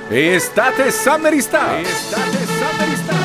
Estate Summerista. Estate Summerista.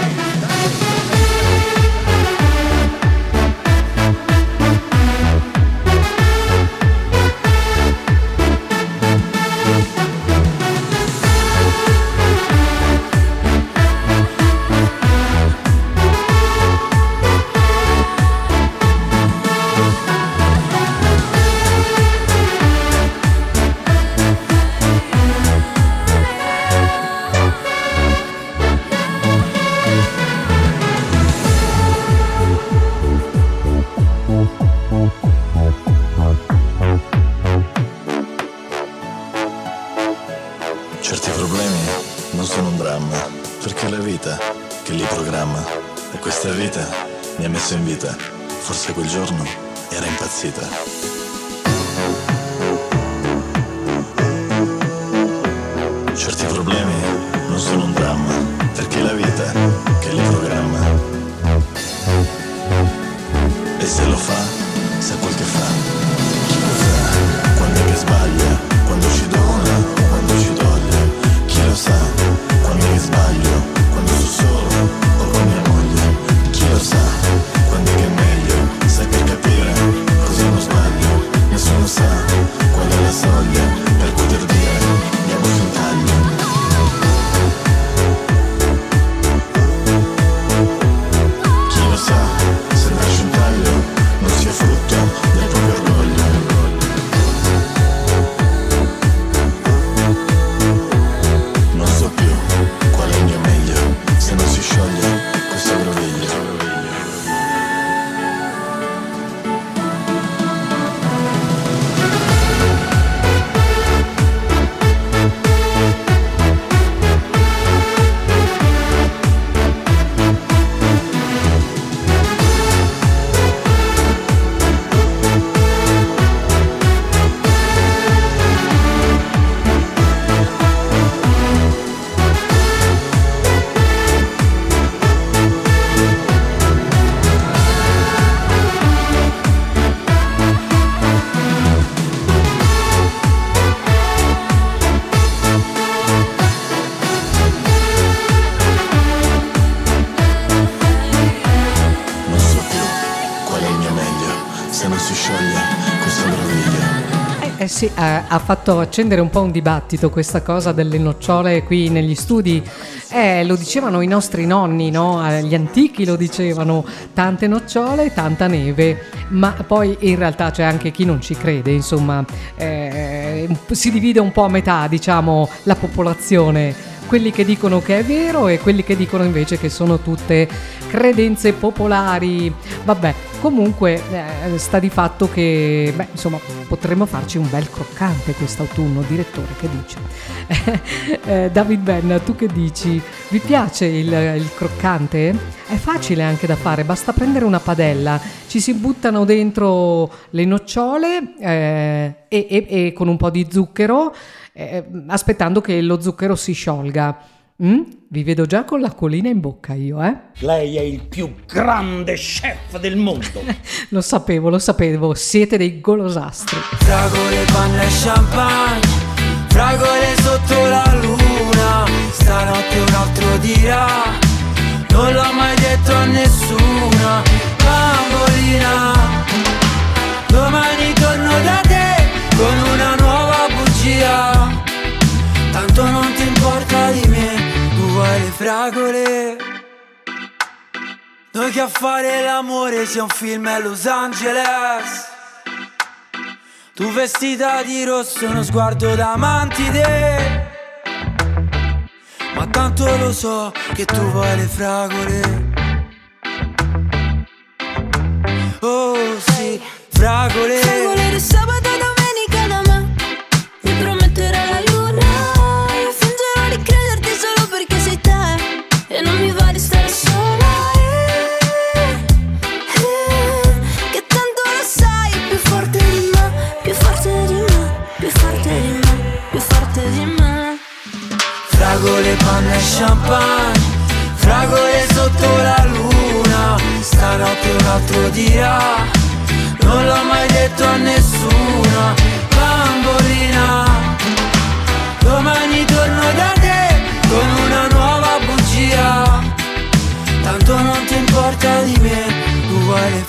Certi problemi non sono un dramma, perché è la vita che li programma. E questa vita mi ha messo in vita, forse quel giorno era impazzita. Certi problemi non sono un dramma, perché è la vita che li programma. E se lo fa, sa quel che fa. Chi lo sa, quando è che sbaglia, quando ci dona o quando ci toglie. Chi lo sa, quando è che sbaglio, quando sto solo o con mia moglie. Chi lo sa, quando è che è meglio, sai per capire cosa non sbaglio. Nessuno sa qual è la soglia per poter dire mi ha avuto un taglio. Chi lo sa, se lasci un taglio non sia frutto del proprio orgoglio. Non so più qual è il mio meglio, se non si scioglie questo groviglio. Non so più qual è il mio meglio, se non si scioglie questo groviglio. Sì, ha fatto accendere un po' un dibattito questa cosa delle nocciole qui negli studi. Lo dicevano i nostri nonni, no? Gli antichi lo dicevano, tante nocciole, tanta neve, ma poi in realtà c'è anche chi non ci crede, insomma, si divide un po' a metà, diciamo, la popolazione. Quelli che dicono che è vero e quelli che dicono invece che sono tutte credenze popolari. Vabbè, comunque sta di fatto che, insomma, potremmo farci un bel croccante quest'autunno. Direttore, che dice? David Ben, tu che dici? Vi piace il croccante? È facile anche da fare, basta prendere una padella, ci si buttano dentro le nocciole e con un po' di zucchero, aspettando che lo zucchero si sciolga. Vi vedo già con l'acquolina in bocca io, Lei è il più grande chef del mondo. Lo sapevo, siete dei golosastri. Fragole, panna e champagne, fragole sotto la luna. Stanotte un altro dirà, non l'ho mai detto a nessuna. Bambolina, domani torno da te con una nuova bugia. Tanto non ti importa di me, tu vuoi le fragole. Noi che a fare l'amore sia un film a Los Angeles. Tu vestita di rosso, uno sguardo da mantide. Ma tanto lo so che tu vuoi le fragole. Oh sì, fragole. Fragole di sabato e domenica da me. Mi prometterà la luna. Io fingerò di crederti solo perché sei te. E non mi va di stare sola. Che tanto lo sai, più forte di me. Più forte di me, più forte di me, più forte di me. Fragole, panna e champagne, fragole sotto la luna. Stanotte un altro dirà, non l'ho mai detto a nessuna. Bambolina, domani torno da te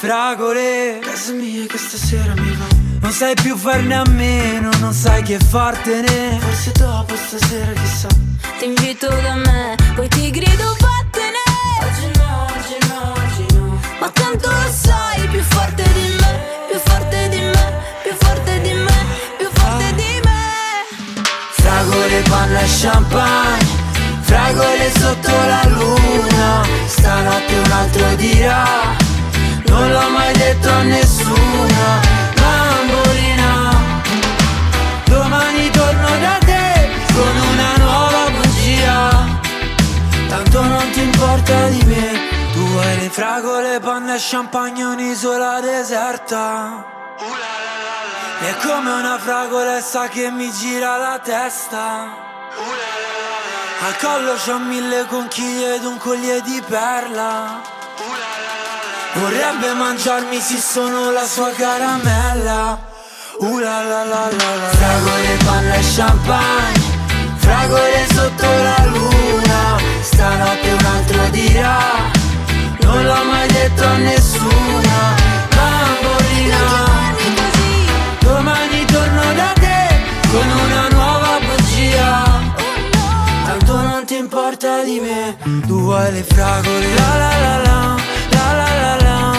fragole. Casa mia che stasera mi va. Non sai più farne a meno, non sai che fartene. Forse dopo stasera chissà. Ti invito da me, poi ti grido vattene. Oggi no, oggi no, oggi no. Ma tanto lo sai, più forte di me, più forte di me, più forte di me, più forte di me. Fragole, panna e champagne, fragole sotto la luna. Stanotte un altro dirà, non l'ho mai detto a nessuna. Bambolina, domani torno da te con una nuova bugia. Tanto non ti importa di me. Tu hai le fragole, panna e champagne, un'isola deserta. È come una fragolessa che mi gira la testa. Al collo c'ho 1000 conchiglie ed un collier di perla. Vorrebbe mangiarmi se sono la sua caramella. La la la la la. Fragole, panna e champagne, fragole sotto la luna. Stanotte un altro dirà, non l'ho mai detto a nessuna. Bambolina, domani torno da te con una nuova bugia. Tanto non ti importa di me. Tu vuoi le fragole, la la la la, la la la la.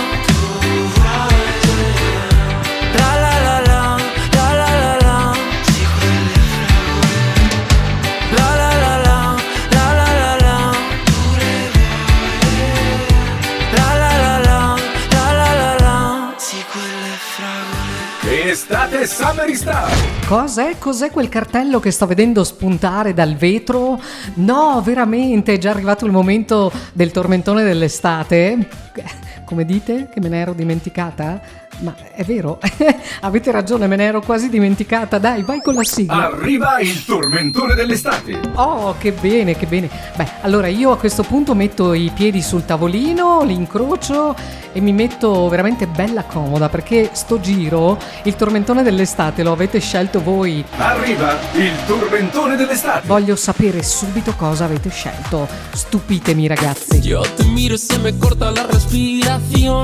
La la la la, la la la la. La la la la, la la la la. La la la la, la la la la. Sì, quelle fragole. Estate Summer Star. Cos'è quel cartello che sto vedendo spuntare dal vetro? No, veramente, è già arrivato il momento del tormentone dell'estate. Come dite? Che me ne ero dimenticata? Ma è vero, avete ragione, me ne ero quasi dimenticata. Dai, vai con la sigla. Arriva il tormentone dell'estate. Oh, che bene, che bene. Beh, allora io a questo punto metto i piedi sul tavolino, li incrocio e mi metto veramente bella comoda, perché sto giro, il tormentone dell'estate, lo avete scelto voi. Arriva il tormentone dell'estate. Voglio sapere subito cosa avete scelto. Stupitemi, ragazzi. Yo te miro y se me corta la respiración.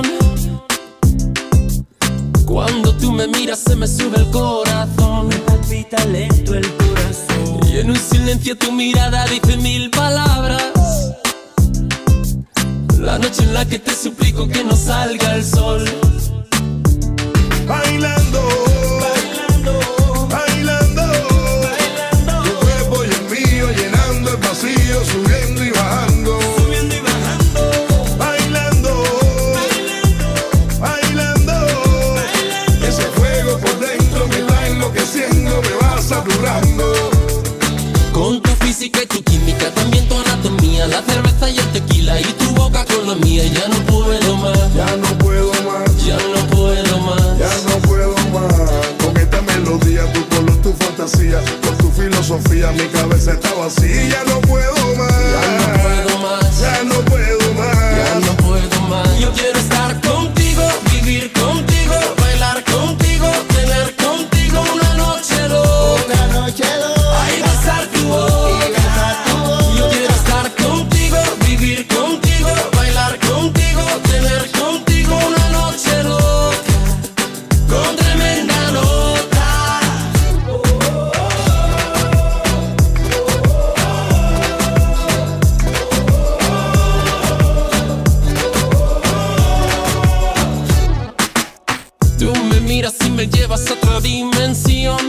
Cuando tú me miras se me sube el corazón. Me palpita lento el corazón. Y en un silencio tu mirada dice 1000 palabras. La noche en la que te suplico que no salga el sol. Bailando, bailando, bailando, bailando. Tu cuerpo y el mío llenando el vacío, subiendo y bajando. Subiendo y bajando. Bailando, bailando, bailando, bailando. Ese fuego por dentro me va enloqueciendo, me va saturando. Con tu física y tu química, también tu anatomía, la cerveza y el tequila y tu boca con la mía. Ya no puedo más, Ya no puedo más, ya no puedo más. ya no puedo más. Con esta melodía, tu color, tu fantasía, con tu filosofía, mi cabeza está vacía. Ya no puedo más, Ya no puedo más, ya no puedo más. ya no puedo más. Yo quiero estar contigo, vivir contigo, bailar contigo, tener contigo una noche loca. Una noche loca. Ay, besar tu boca. Yo quiero estar contigo, vivir contigo, bailar contigo, tener contigo una noche loca. Con tremenda nota. Tú me miras y me llevas a otra dimensión.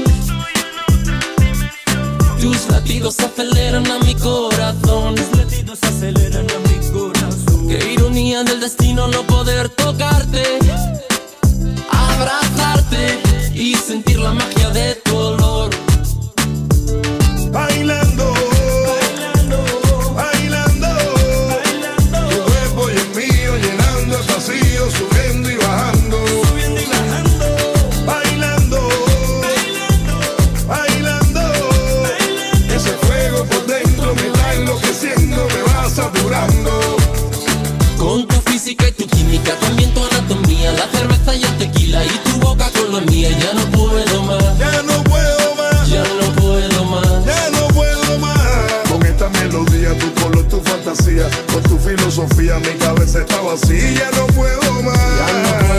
Tus latidos aceleran a mi corazón. Tus latidos aceleran a mi corazón. Qué ironía del destino no poder tocarte, abrazarte y sentir la magia de tu olor. Bailando, bailando, bailando, bailando. Tu cuerpo y el mío llenando el vacío, subiendo y bajando. Subiendo y bajando. Bailando, bailando, bailando, bailando. Ese fuego por dentro me va enloqueciendo, me va saturando. Con tu física y tu química, también tu anatomía, la cerveza y el tequila y tu boca con la mía. Ya no puedo más, Ya no puedo más, ya no puedo más. ya no puedo más. Con esta melodía, tu color, tu fantasía, con tu filosofía, mi cabeza está vacía. Ya no puedo más,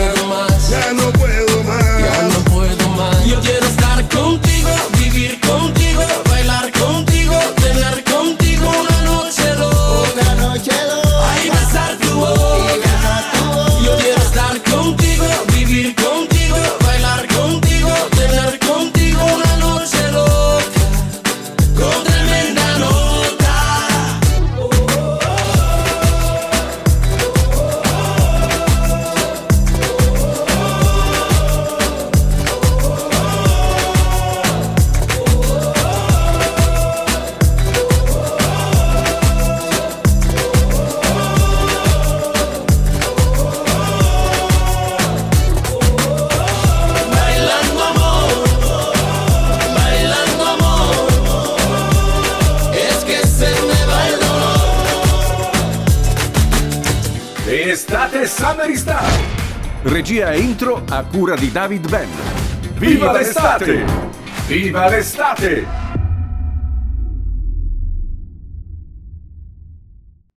Estate Summer Star. Regia e intro a cura di David Ben. Viva l'estate! Viva l'estate!